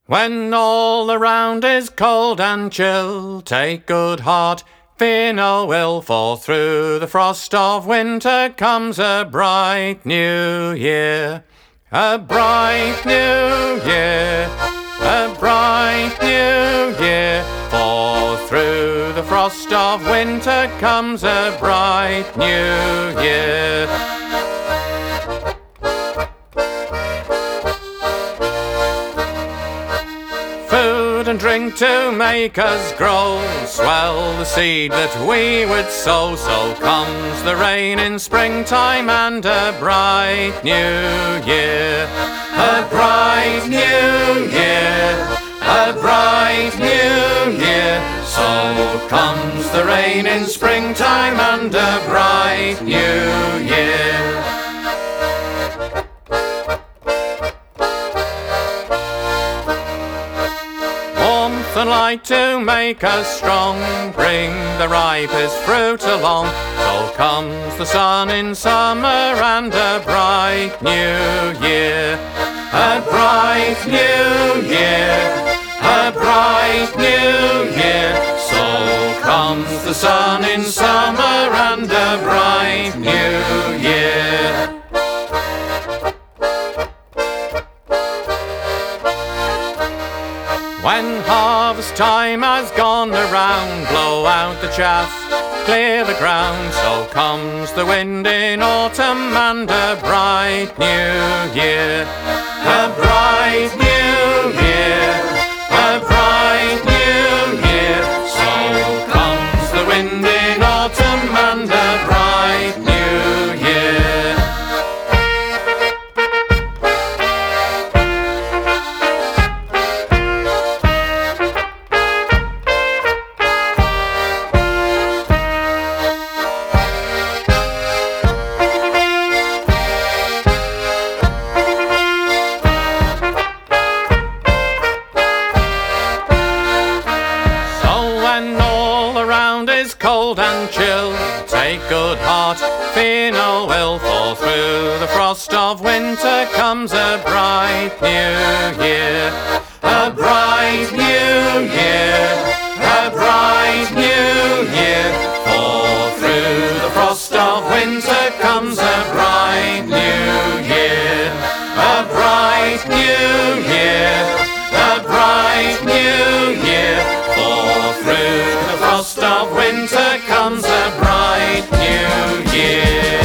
When all around is cold and chill, take good heart, fear no ill, for through the frost of winter comes a bright new year. A bright new year, a bright new year, for through the frost of winter comes a bright new year. Food and drink to make us grow, swell the seed that we would sow. So comes the rain in springtime and a bright new year. A bright new year, a bright new year. So comes the rain in springtime and a bright new year. Warmth and light to make us strong, bring the ripest fruit along. So comes the sun in summer and a bright new year. A bright new year, a bright new year. So comes the sun in summer and a bright new year. When harvest time has gone around, blow out the chaff, clear the ground. So comes the wind in autumn and a bright new year. A bright new year, a bright new year. So comes the wind in autumn and a bright new year. Cold and chill, take good heart, fear no ill, for through the frost of winter comes a bright new year. A bright new year, a bright new year, for through the frost of winter comes a bright new year. A bright new year, a bright new year, for through the frost of winter comes a bright new year.